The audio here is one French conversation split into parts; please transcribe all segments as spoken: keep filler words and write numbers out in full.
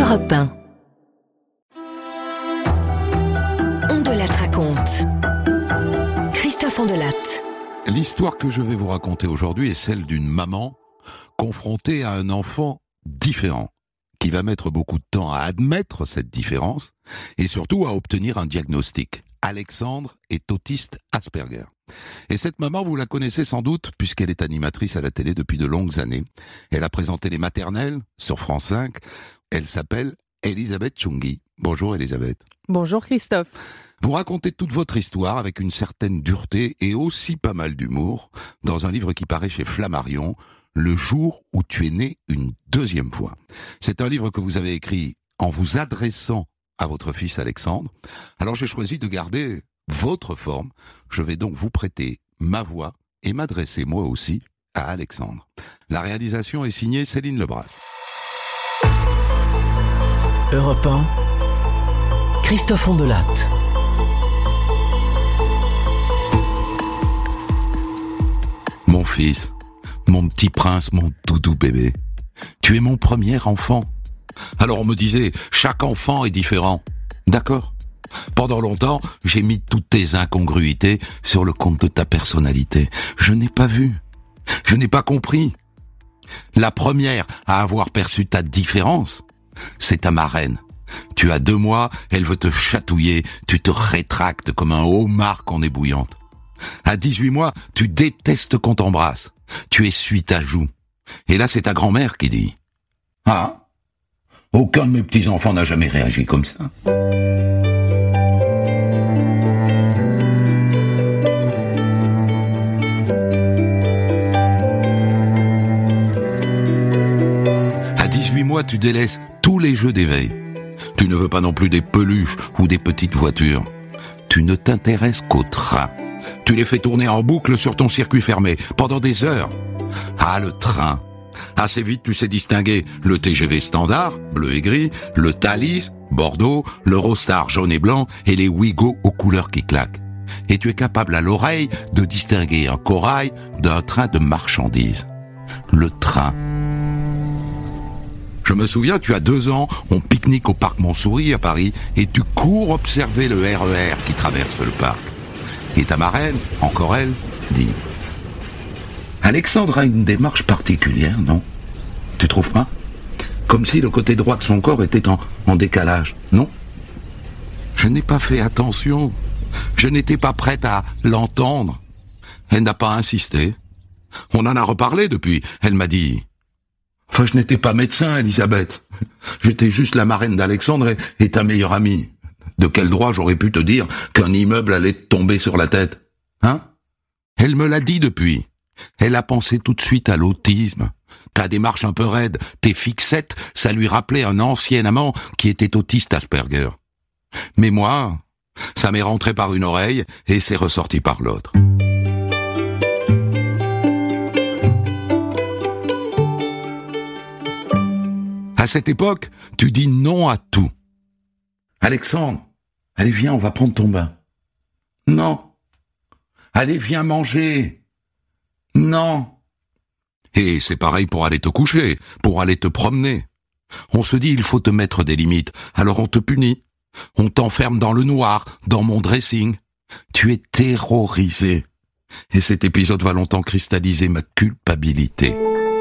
Europe un. On de la raconte. Christophe Ondelatte. L'histoire que je vais vous raconter aujourd'hui est celle d'une maman confrontée à un enfant différent, qui va mettre beaucoup de temps à admettre cette différence et surtout à obtenir un diagnostic. Alexandre est autiste Asperger. Et cette maman, vous la connaissez sans doute, puisqu'elle est animatrice à la télé depuis de longues années. Elle a présenté les maternelles sur France cinq. Elle s'appelle Elisabeth Chungui. Bonjour Elisabeth. Bonjour Christophe. Vous racontez toute votre histoire avec une certaine dureté et aussi pas mal d'humour dans un livre qui paraît chez Flammarion, Le jour où tu es né une deuxième fois. C'est un livre que vous avez écrit en vous adressant à votre fils Alexandre. Alors j'ai choisi de garder votre forme. Je vais donc vous prêter ma voix et m'adresser moi aussi à Alexandre. La réalisation est signée Céline Lebras. Europe un, Christophe Ondelatte. Mon fils, mon petit prince, mon doudou bébé, tu es mon premier enfant. Alors on me disait, chaque enfant est différent. D'accord. Pendant longtemps, j'ai mis toutes tes incongruités sur le compte de ta personnalité. Je n'ai pas vu. Je n'ai pas compris. La première à avoir perçu ta différence, c'est ta marraine. Tu as deux mois, elle veut te chatouiller, tu te rétractes comme un homard qu'on est bouillante. À dix-huit mois, tu détestes qu'on t'embrasse. Tu essuies ta joue. Et là, c'est ta grand-mère qui dit « Ah, aucun de mes petits-enfants n'a jamais réagi comme ça. » À dix-huit mois, tu délaisses tous les jeux d'éveil. Tu ne veux pas non plus des peluches ou des petites voitures. Tu ne t'intéresses qu'aux trains. Tu les fais tourner en boucle sur ton circuit fermé, pendant des heures. Ah, le train. Assez vite, tu sais distinguer le T G V standard, bleu et gris, le Thalys, bordeaux, l'Eurostar, jaune et blanc, et les Ouigo aux couleurs qui claquent. Et tu es capable à l'oreille de distinguer un corail d'un train de marchandises. Le train. Je me souviens, tu as deux ans, on pique-nique au parc Montsouris à Paris, et tu cours observer le R E R qui traverse le parc. Et ta marraine, encore elle, dit « Alexandre a une démarche particulière, non ? Tu trouves pas ? Comme si le côté droit de son corps était en, en décalage, non ? » Je n'ai pas fait attention. Je n'étais pas prête à l'entendre. Elle n'a pas insisté. On en a reparlé depuis. Elle m'a dit « Enfin, je n'étais pas médecin, Elisabeth. J'étais juste la marraine d'Alexandre et, et ta meilleure amie. De quel droit j'aurais pu te dire qu'un immeuble allait te tomber sur la tête ? Hein ? Elle me l'a dit depuis. Elle a pensé tout de suite à l'autisme. Ta démarche un peu raide, tes fixettes, ça lui rappelait un ancien amant qui était autiste Asperger. Mais moi, ça m'est rentré par une oreille et c'est ressorti par l'autre. À cette époque, tu dis non à tout. Alexandre, allez viens, on va prendre ton bain. Non. Allez viens manger. Non. Et c'est pareil pour aller te coucher, pour aller te promener. On se dit il faut te mettre des limites, alors on te punit. On t'enferme dans le noir, dans mon dressing. Tu es terrorisé. Et cet épisode va longtemps cristalliser ma culpabilité.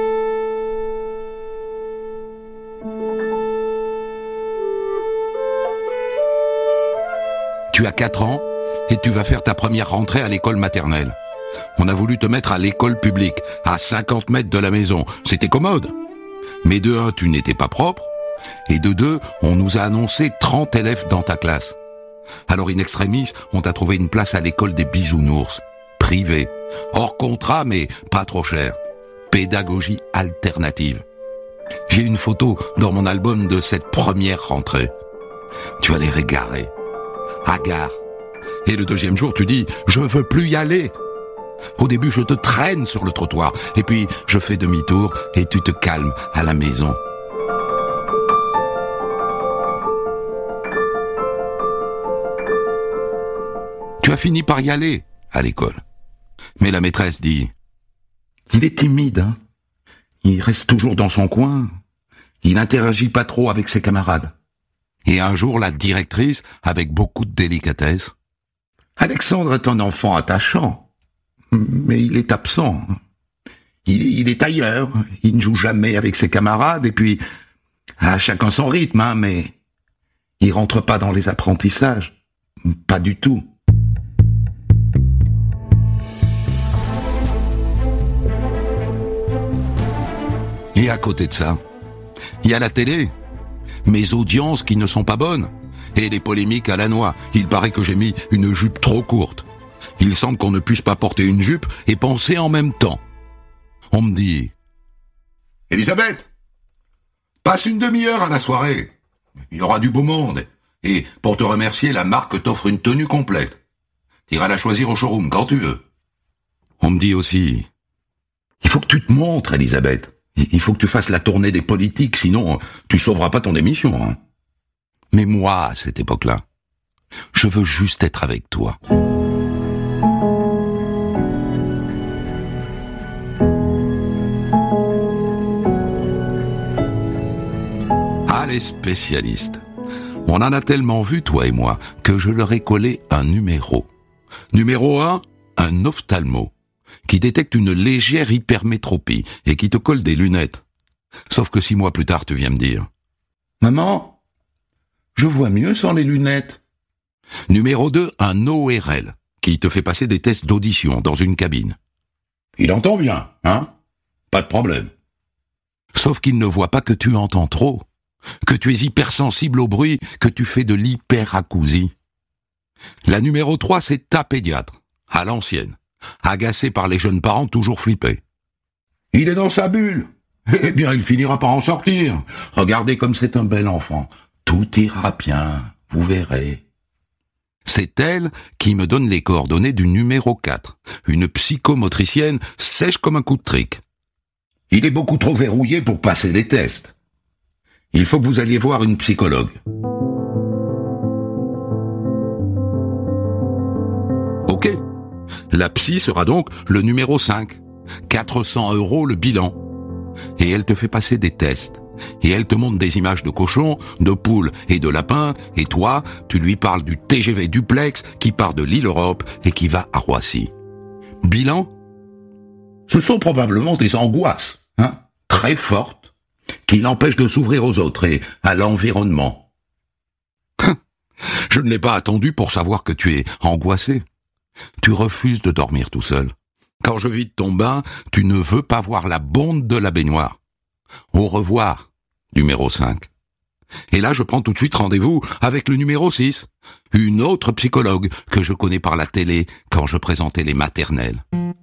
Tu as quatre ans et tu vas faire ta première rentrée à l'école maternelle. On a voulu te mettre à l'école publique, à cinquante mètres de la maison. C'était commode. Mais de un, tu n'étais pas propre. Et de deux, on nous a annoncé trente élèves dans ta classe. Alors in extremis, on t'a trouvé une place à l'école des bisounours. Privée. Hors contrat, mais pas trop cher. Pédagogie alternative. J'ai une photo dans mon album de cette première rentrée. Tu as l'air égaré. Hagard. Et le deuxième jour, tu dis « Je veux plus y aller ». Au début, je te traîne sur le trottoir, et puis je fais demi-tour, et tu te calmes à la maison. Tu as fini par y aller, à l'école. Mais la maîtresse dit « Il est timide, hein. Il reste toujours dans son coin. Il interagit pas trop avec ses camarades. Et un jour, la directrice, avec beaucoup de délicatesse, « Alexandre est un enfant attachant, mais il est absent. Il, il est ailleurs, il ne joue jamais avec ses camarades, et puis, à chacun son rythme, hein, mais il rentre pas dans les apprentissages. Pas du tout. » Et à côté de ça, il y a la télé, mes audiences qui ne sont pas bonnes, et les polémiques à la noix. Il paraît que j'ai mis une jupe trop courte. Il semble qu'on ne puisse pas porter une jupe et penser en même temps. On me dit « Elisabeth, passe une demi-heure à la soirée. Il y aura du beau monde. Et pour te remercier, la marque t'offre une tenue complète. T'iras la choisir au showroom quand tu veux. » On me dit aussi « Il faut que tu te montres, Elisabeth. Il faut que tu fasses la tournée des politiques, sinon tu sauveras pas ton émission. Hein. » Mais moi, à cette époque-là, je veux juste être avec toi. Ah, les spécialistes. On en a tellement vu, toi et moi, que je leur ai collé un numéro. Numéro un, un ophtalmo, qui détecte une légère hypermétropie et qui te colle des lunettes. Sauf que six mois plus tard, tu viens me dire « Maman, je vois mieux sans les lunettes. » Numéro deux, un O R L, qui te fait passer des tests d'audition dans une cabine. Il entend bien, hein? Pas de problème. Sauf qu'il ne voit pas que tu entends trop, que tu es hypersensible au bruit, que tu fais de l'hyperacousie. La numéro trois, c'est ta pédiatre, à l'ancienne, agacé par les jeunes parents toujours flippés. Il est dans sa bulle. Eh bien, il finira par en sortir. Regardez comme c'est un bel enfant. Tout ira bien, vous verrez. C'est elle qui me donne les coordonnées du numéro quatre, une psychomotricienne sèche comme un coup de trick. Il est beaucoup trop verrouillé pour passer les tests. Il faut que vous alliez voir une psychologue. Ok. La psy sera donc le numéro cinq. quatre cents euros le bilan. Et elle te fait passer des tests. Et elle te montre des images de cochons, de poules et de lapins. Et toi, tu lui parles du T G V duplex qui part de l'île Europe et qui va à Roissy. Bilan ? Ce sont probablement des angoisses, hein, très fortes, qui l'empêchent de s'ouvrir aux autres et à l'environnement. Je ne l'ai pas attendu pour savoir que tu es angoissé. Tu refuses de dormir tout seul. Quand je vide ton bain, tu ne veux pas voir la bonde de la baignoire. Au revoir, numéro cinq. Et là, je prends tout de suite rendez-vous avec le numéro six, une autre psychologue que je connais par la télé quand je présentais les maternelles.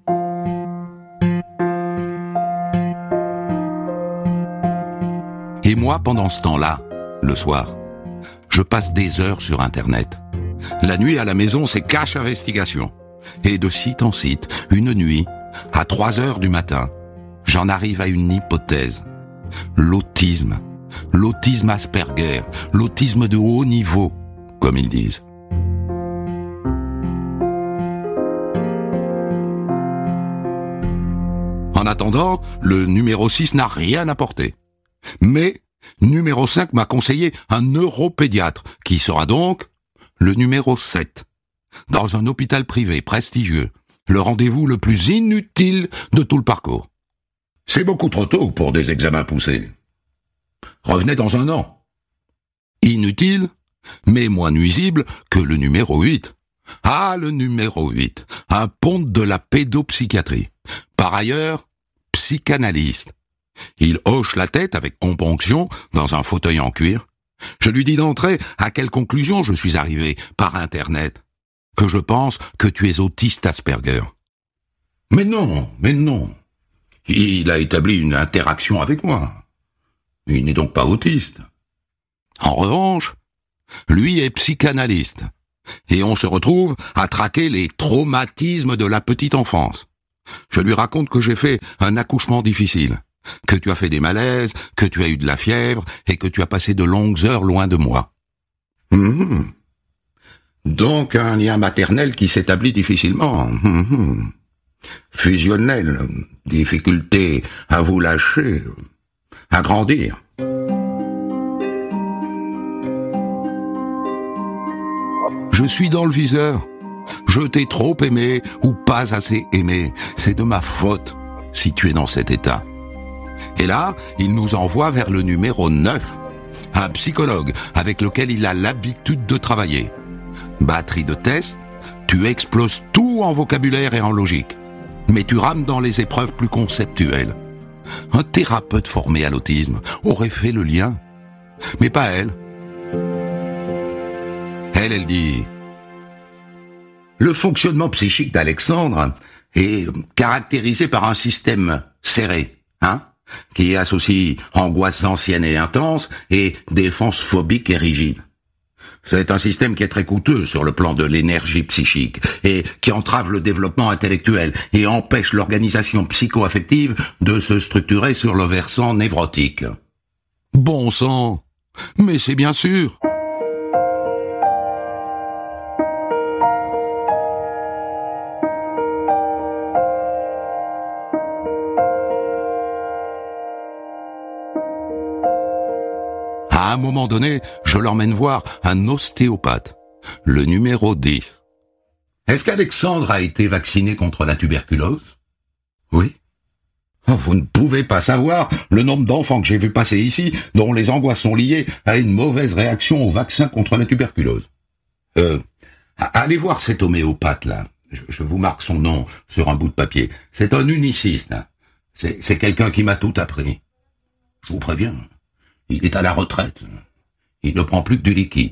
Et moi, pendant ce temps-là, le soir, je passe des heures sur Internet. La nuit à la maison, c'est cache investigation. Et de site en site, une nuit, à trois heures du matin, j'en arrive à une hypothèse. L'autisme. L'autisme Asperger. L'autisme de haut niveau, comme ils disent. En attendant, le numéro six n'a rien apporté. Mais, numéro cinq m'a conseillé un neuropédiatre, qui sera donc le numéro sept. Dans un hôpital privé prestigieux, le rendez-vous le plus inutile de tout le parcours. C'est beaucoup trop tôt pour des examens poussés. Revenez dans un an. Inutile, mais moins nuisible que le numéro huit. Ah, le numéro huit, un ponte de la pédopsychiatrie. Par ailleurs, psychanalyste. Il hoche la tête avec componction dans un fauteuil en cuir. Je lui dis d'entrée à quelle conclusion je suis arrivé par Internet. Que je pense que tu es autiste Asperger. Mais non, mais non. Il a établi une interaction avec moi. Il n'est donc pas autiste. En revanche, lui est psychanalyste. Et on se retrouve à traquer les traumatismes de la petite enfance. Je lui raconte que j'ai fait un accouchement difficile, que tu as fait des malaises, que tu as eu de la fièvre et que tu as passé de longues heures loin de moi. Mmh. Donc un lien maternel qui s'établit difficilement. Mmh. Fusionnel, difficulté à vous lâcher, à grandir. Je suis dans le viseur. Je t'ai trop aimé ou pas assez aimé. C'est de ma faute si tu es dans cet état. Et là, il nous envoie vers le numéro neuf, un psychologue avec lequel il a l'habitude de travailler. Batterie de test, tu exploses tout en vocabulaire et en logique, mais tu rames dans les épreuves plus conceptuelles. Un thérapeute formé à l'autisme aurait fait le lien, mais pas elle. Elle, elle dit... Le fonctionnement psychique d'Alexandre est caractérisé par un système serré, hein, qui associe angoisse ancienne et intense et défense phobique et rigide. C'est un système qui est très coûteux sur le plan de l'énergie psychique et qui entrave le développement intellectuel et empêche l'organisation psycho-affective de se structurer sur le versant névrotique. Bon sang, mais c'est bien sûr. À un moment donné, je l'emmène voir un ostéopathe, le numéro dix. Est-ce qu'Alexandre a été vacciné contre la tuberculose? Oui. Oh, vous ne pouvez pas savoir le nombre d'enfants que j'ai vu passer ici dont les angoisses sont liées à une mauvaise réaction au vaccin contre la tuberculose. Euh, allez voir cet homéopathe-là. Je, je vous marque son nom sur un bout de papier. C'est un uniciste. C'est, c'est quelqu'un qui m'a tout appris. Je vous préviens. Il est à la retraite. Il ne prend plus que du liquide.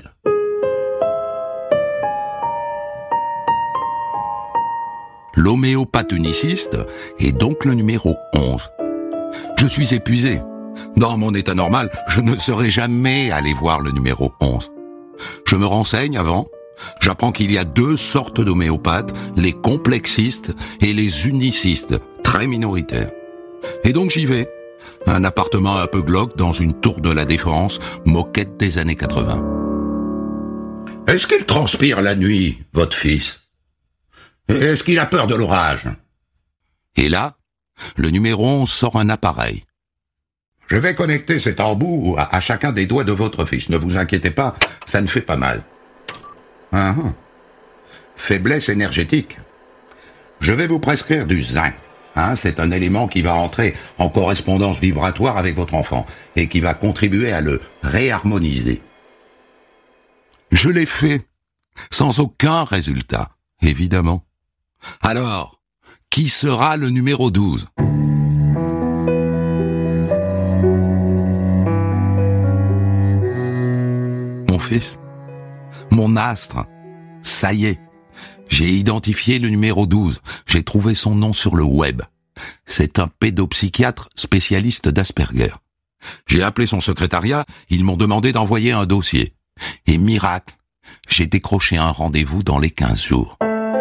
L'homéopathe uniciste est donc le numéro onze. Je suis épuisé. Dans mon état normal, je ne serais jamais allé voir le numéro onze. Je me renseigne avant. J'apprends qu'il y a deux sortes d'homéopathes, les complexistes et les unicistes, très minoritaires. Et donc j'y vais. Un appartement un peu glauque dans une tour de la Défense, moquette des années quatre-vingts. Est-ce qu'il transpire la nuit, votre fils? Est-ce qu'il a peur de l'orage? Et là, le numéro onze sort un appareil. Je vais connecter cet embout à, à chacun des doigts de votre fils. Ne vous inquiétez pas, ça ne fait pas mal. Ah, ah. Faiblesse énergétique. Je vais vous prescrire du zinc. Hein, c'est un élément qui va entrer en correspondance vibratoire avec votre enfant et qui va contribuer à le réharmoniser. Je l'ai fait, sans aucun résultat, évidemment. Alors, qui sera le numéro douze? Mon fils, mon astre, ça y est. J'ai identifié le numéro douze. J'ai trouvé son nom sur le web. C'est un pédopsychiatre spécialiste d'Asperger. J'ai appelé son secrétariat, ils m'ont demandé d'envoyer un dossier. Et miracle, j'ai décroché un rendez-vous dans les quinze jours.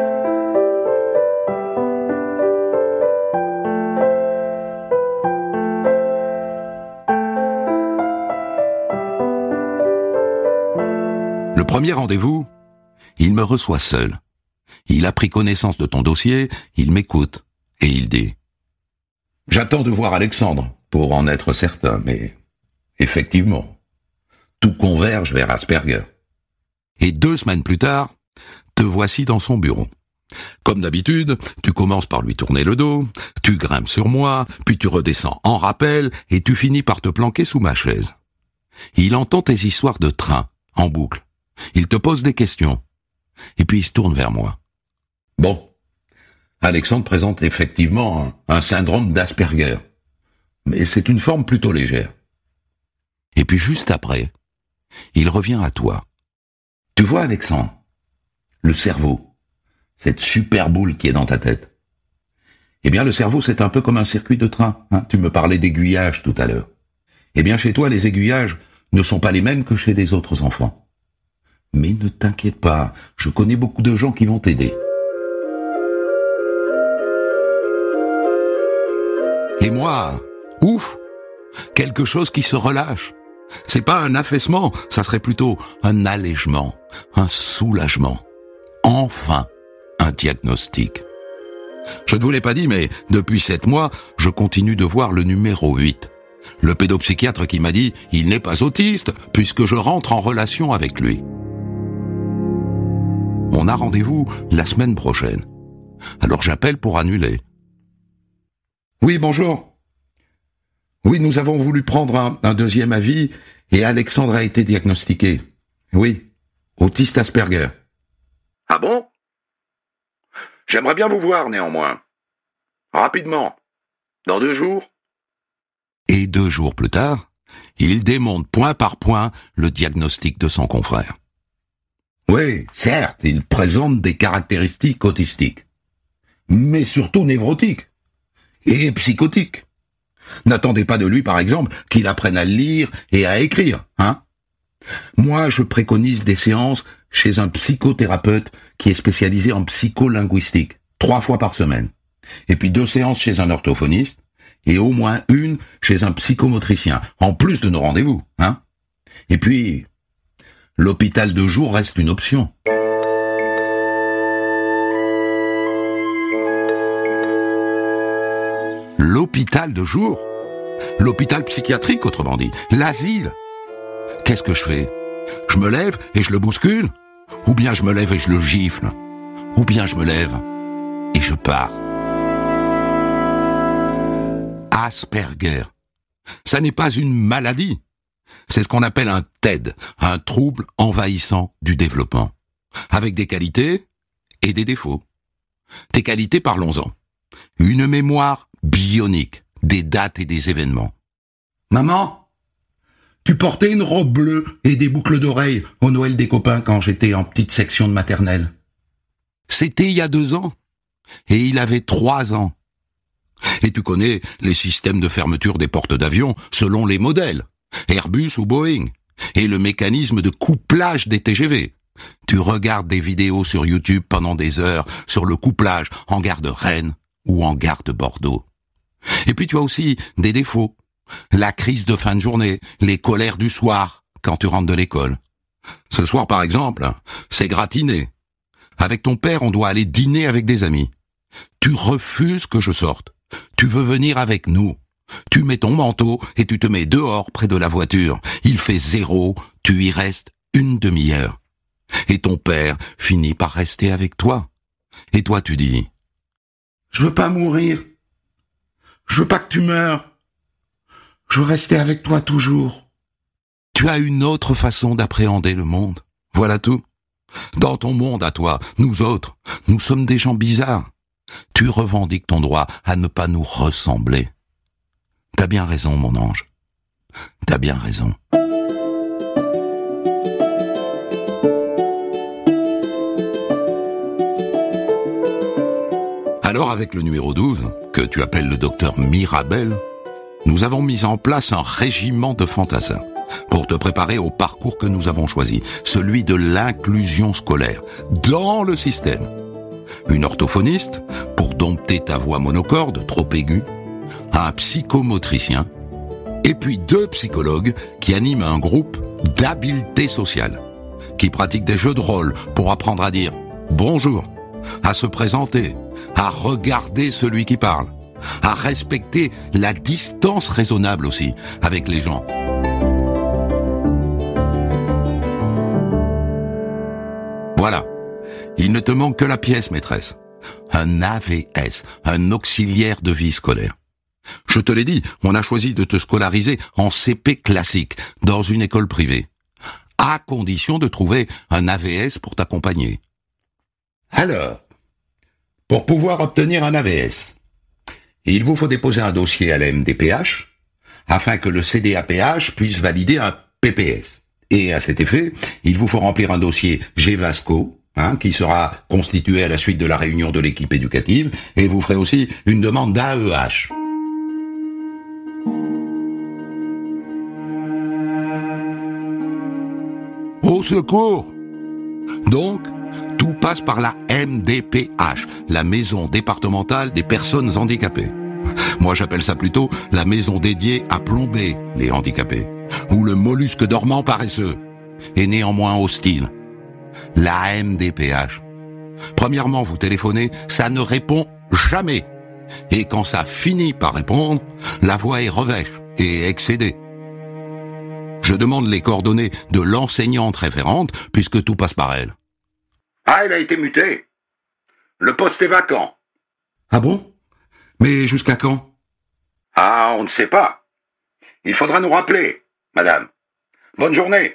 Le premier rendez-vous, il me reçoit seul. Il a pris connaissance de ton dossier, il m'écoute, et il dit « J'attends de voir Alexandre, pour en être certain, mais effectivement, tout converge vers Asperger. » Et deux semaines plus tard, te voici dans son bureau. Comme d'habitude, tu commences par lui tourner le dos, tu grimpes sur moi, puis tu redescends en rappel, et tu finis par te planquer sous ma chaise. Il entend tes histoires de train, en boucle. Il te pose des questions, et puis il se tourne vers moi. Bon, Alexandre présente effectivement un, un syndrome d'Asperger, mais c'est une forme plutôt légère. Et puis juste après, il revient à toi. Tu vois, Alexandre, le cerveau, cette super boule qui est dans ta tête. Eh bien, le cerveau, c'est un peu comme un circuit de train. Hein, tu me parlais d'aiguillage tout à l'heure. Eh bien, chez toi, les aiguillages ne sont pas les mêmes que chez les autres enfants. Mais ne t'inquiète pas, je connais beaucoup de gens qui vont t'aider. Et moi, ouf, quelque chose qui se relâche. C'est pas un affaissement, ça serait plutôt un allègement, un soulagement. Enfin, un diagnostic. Je ne vous l'ai pas dit, mais depuis sept mois, je continue de voir le numéro huit. Le pédopsychiatre qui m'a dit « il n'est pas autiste puisque je rentre en relation avec lui ». On a rendez-vous la semaine prochaine. Alors j'appelle pour annuler. Oui, bonjour. Oui, nous avons voulu prendre un, un deuxième avis et Alexandre a été diagnostiqué. Oui, autiste Asperger. Ah bon? J'aimerais bien vous voir néanmoins. Rapidement. Dans deux jours. Et deux jours plus tard, il démonte point par point le diagnostic de son confrère. Oui, certes, il présente des caractéristiques autistiques, mais surtout névrotiques et psychotiques. N'attendez pas de lui, par exemple, qu'il apprenne à lire et à écrire, hein? Moi, je préconise des séances chez un psychothérapeute qui est spécialisé en psycholinguistique, trois fois par semaine. Et puis deux séances chez un orthophoniste, et au moins une chez un psychomotricien, en plus de nos rendez-vous, hein? Et puis, l'hôpital de jour reste une option. L'hôpital de jour? L'hôpital psychiatrique, autrement dit. L'asile. Qu'est-ce que je fais? Je me lève et je le bouscule? Ou bien je me lève et je le gifle? Ou bien je me lève et je pars? Asperger. Ça n'est pas une maladie. C'est ce qu'on appelle un T E D, un trouble envahissant du développement, avec des qualités et des défauts. Tes qualités, parlons-en. Une mémoire bionique, des dates et des événements. Maman, tu portais une robe bleue et des boucles d'oreilles au Noël des copains quand j'étais en petite section de maternelle. C'était il y a deux ans, et il avait trois ans. Et tu connais les systèmes de fermeture des portes d'avion selon les modèles, Airbus ou Boeing, et le mécanisme de couplage des T G V. Tu regardes des vidéos sur YouTube pendant des heures sur le couplage en gare de Rennes ou en gare de Bordeaux. Et puis tu as aussi des défauts. La crise de fin de journée, les colères du soir quand tu rentres de l'école. Ce soir par exemple, c'est gratiné. Avec ton père, on doit aller dîner avec des amis. Tu refuses que je sorte. Tu veux venir avec nous. Tu mets ton manteau et tu te mets dehors près de la voiture. Il fait zéro, tu y restes une demi-heure. Et ton père finit par rester avec toi. Et toi tu dis « Je veux pas mourir. Je veux pas que tu meurs. Je veux rester avec toi toujours. » Tu as une autre façon d'appréhender le monde. Voilà tout. Dans ton monde à toi, nous autres, nous sommes des gens bizarres. Tu revendiques ton droit à ne pas nous ressembler. T'as bien raison, mon ange. T'as bien raison. Alors, avec le numéro douze, que tu appelles le docteur Mirabel, nous avons mis en place un régiment de fantassins pour te préparer au parcours que nous avons choisi, celui de l'inclusion scolaire, dans le système. Une orthophoniste, pour dompter ta voix monocorde, trop aiguë, un psychomotricien, et puis deux psychologues qui animent un groupe d'habileté sociale, qui pratiquent des jeux de rôle pour apprendre à dire bonjour, à se présenter, à regarder celui qui parle, à respecter la distance raisonnable aussi avec les gens. Voilà. Il ne te manque que la pièce, maîtresse. Un A V S, un auxiliaire de vie scolaire. Je te l'ai dit, on a choisi de te scolariser en C P classique, dans une école privée, à condition de trouver un A V S pour t'accompagner. Alors, pour pouvoir obtenir un A V S, il vous faut déposer un dossier à la M D P H, afin que le C D A P H puisse valider un P P S. Et à cet effet, il vous faut remplir un dossier GEVASCO, Hein, qui sera constitué à la suite de la réunion de l'équipe éducative, et vous ferez aussi une demande d'A E H. Au secours! Donc, tout passe par la M D P H, la Maison départementale des personnes handicapées. Moi, j'appelle ça plutôt la maison dédiée à plomber les handicapés, ou le mollusque dormant paresseux, et néanmoins hostile. La M D P H. Premièrement, vous téléphonez, ça ne répond jamais. Et quand ça finit par répondre, la voix est revêche. et excédée. Je demande les coordonnées de l'enseignante référente, puisque tout passe par elle. Ah, elle a été mutée. Le poste est vacant. Ah bon? Mais jusqu'à quand? Ah, on ne sait pas. Il faudra nous rappeler, madame. Bonne journée.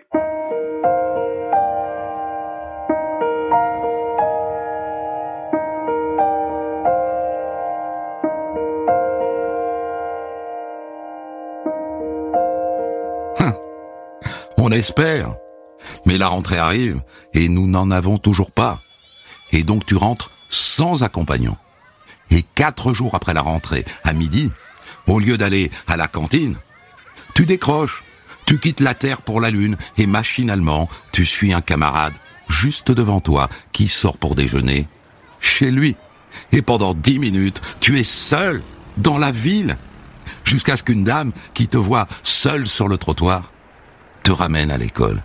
On espère. Mais la rentrée arrive et nous n'en avons toujours pas. Et donc tu rentres sans accompagnant. Et quatre jours après la rentrée, à midi, au lieu d'aller à la cantine, tu décroches, tu quittes la Terre pour la Lune et machinalement, tu suis un camarade juste devant toi qui sort pour déjeuner chez lui. Et pendant dix minutes, tu es seul dans la ville, jusqu'à ce qu'une dame qui te voit seul sur le trottoir te ramène à l'école.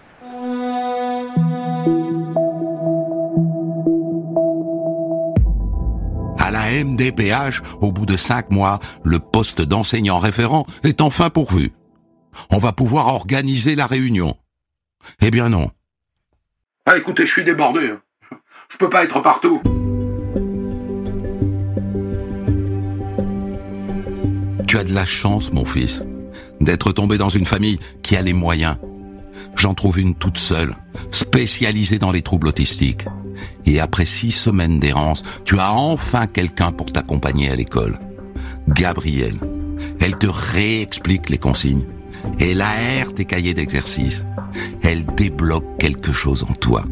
À la M D P H, au bout de cinq mois, le poste d'enseignant référent est enfin pourvu. On va pouvoir organiser la réunion. Eh bien non. Ah, écoutez, je suis débordé. Je peux pas être partout. Tu as de la chance, mon fils, d'être tombé dans une famille qui a les moyens. J'en trouve une toute seule, spécialisée dans les troubles autistiques. Et après six semaines d'errance, tu as enfin quelqu'un pour t'accompagner à l'école. Gabrielle. Elle te réexplique les consignes. Elle aère tes cahiers d'exercice. Elle débloque quelque chose en toi.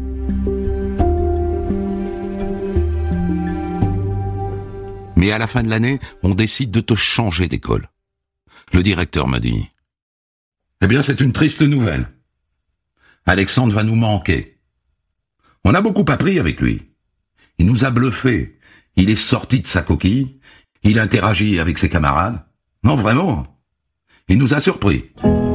Mais à la fin de l'année, on décide de te changer d'école. Le directeur m'a dit « Eh bien, c'est une triste nouvelle. Alexandre va nous manquer. On a beaucoup appris avec lui. Il nous a bluffés. Il est sorti de sa coquille. Il interagit avec ses camarades. Non, vraiment. Il nous a surpris.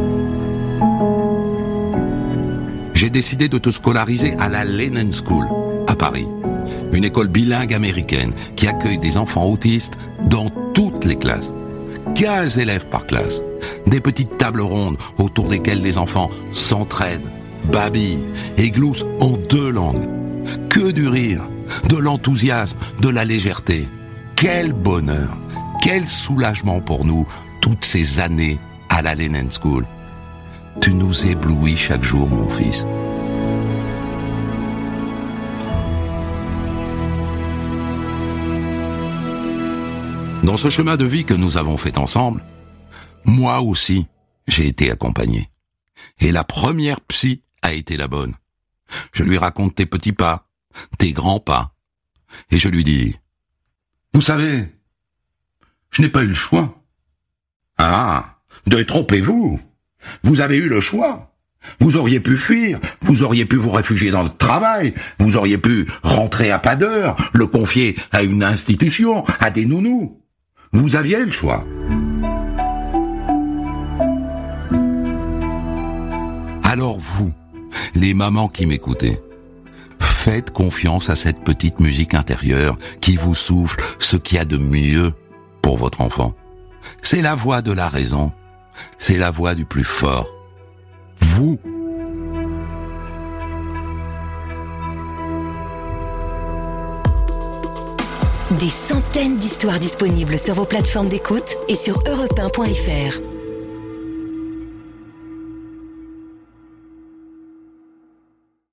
J'ai décidé de te scolariser à la Lennon School, à Paris. Une école bilingue américaine qui accueille des enfants autistes dans toutes les classes. quinze élèves par classe. Des petites tables rondes autour desquelles les enfants s'entraident, babillent et gloussent en deux langues. Que du rire, de l'enthousiasme, de la légèreté. Quel bonheur, quel soulagement pour nous, toutes ces années à la Lennon School. Tu nous éblouis chaque jour, mon fils. Dans ce chemin de vie que nous avons fait ensemble, moi aussi, j'ai été accompagné. Et la première psy a été la bonne. Je lui raconte tes petits pas, tes grands pas. Et je lui dis, « Vous savez, je n'ai pas eu le choix. » « Ah, détrompez-vous. Vous avez eu le choix. Vous auriez pu fuir, vous auriez pu vous réfugier dans le travail, vous auriez pu rentrer à pas d'heure, le confier à une institution, à des nounous. Vous aviez le choix. » Alors vous, les mamans qui m'écoutez, faites confiance à cette petite musique intérieure qui vous souffle ce qu'il y a de mieux pour votre enfant. C'est la voix de la raison, c'est la voix du plus fort. Vous. Des centaines d'histoires disponibles sur vos plateformes d'écoute et sur europe un point f r.